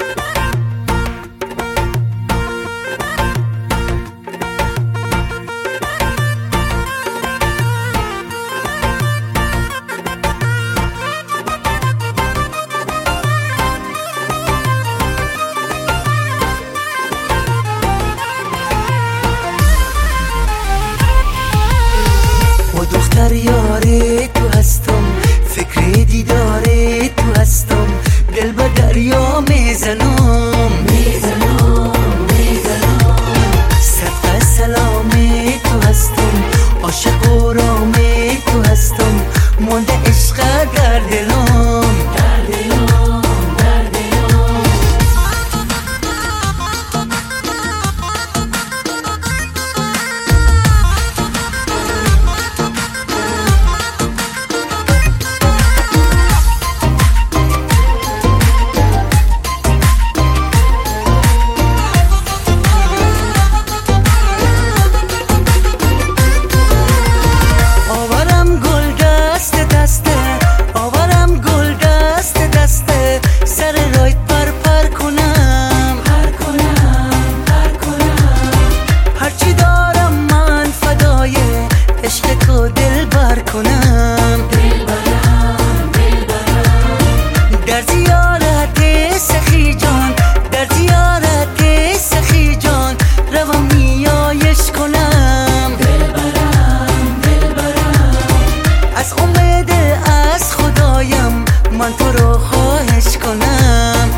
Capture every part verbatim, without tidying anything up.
دختر یاره تو هستم، فکر دیداره تو هستم، دل به دریا میزنم میزنم میزنم صدقه سلامی تو هستم، عاشق و رامی تو هستم، مونده عشق در دلم در دلم در دلم. در زیارت سخی جان، در زیارت سخی جان، روم نیایش کنم دلبرم دلبرم، از امید از خدایم من تو رو خواهش کنم.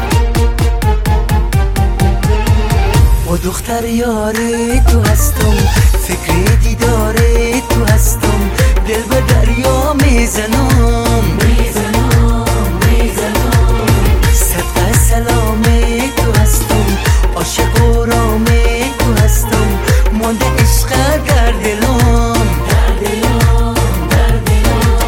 و دختر یاری تو هستم، فکر دیداره تو هستم، دل به دریا میزنم میزنم میزنم صدقه سلامی تو هستم، عاشق و رامی تو هستم، مونده عشق در دلم در دلم در دلم.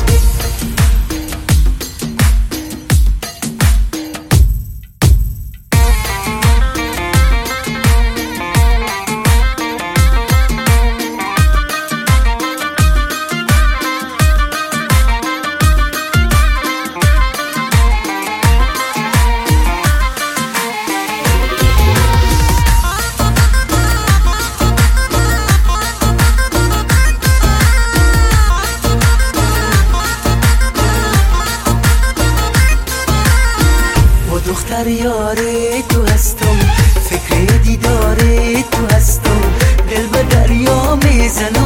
دختر یاره تو هستم، فکر دیداره تو هستم، دل به دریا میزنم